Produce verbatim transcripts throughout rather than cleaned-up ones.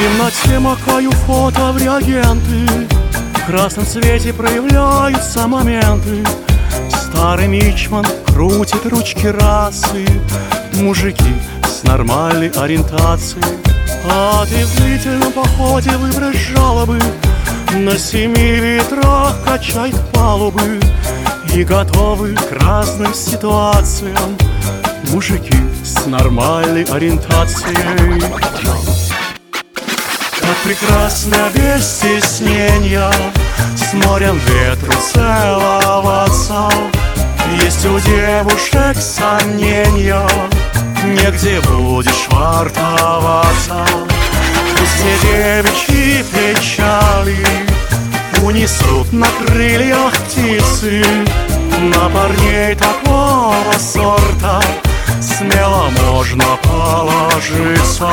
темноте макаю фото в реагенты, в красном цвете проявляются моменты. Старый мичман крутит ручки расы, мужики с нормальной ориентацией. А ты в длительном походе выбрать жалобы, на семи ветрах качает палубы. И готовы к разным ситуациям мужики с нормальной ориентацией. Как прекрасно без стеснения с морем ветру целоваться. Есть у девушек сомнения, негде будешь вартоваться. Пусть все девичьи печали унесут на крыльях птицы. На парней такого сорта смело можно положиться.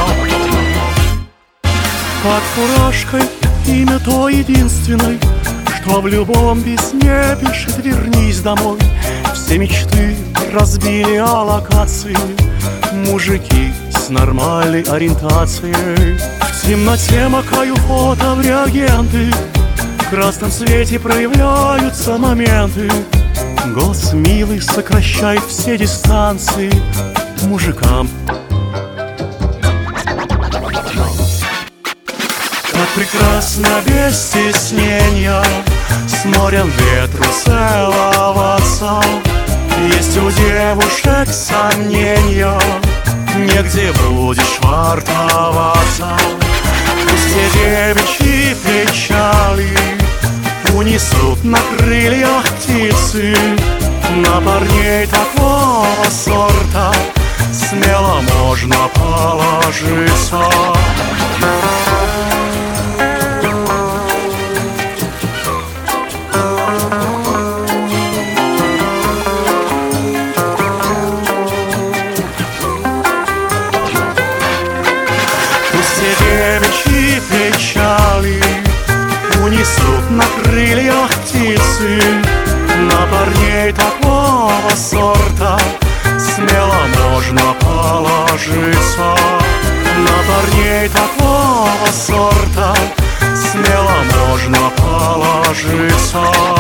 Под фуражкой имя то единственное, что в любом письме пишет: вернись домой. Все мечты разбили о локации мужики с нормальной ориентацией. В темноте макаю фото в реагенты, в красном свете проявляются моменты. Голос милый сокращает все дистанции мужикам. Как прекрасно без стеснения с морем ветру целоваться. Есть у девушек сомнения, негде будешь вартоваться. Пусть все девичьи печали унесут на крыльях птицы. На парней такого сорта смело можно положиться. Все девичьи печали унесут на крыльях птицы. На парней такого сорта смело можно положиться. На парней такого сорта смело можно положиться.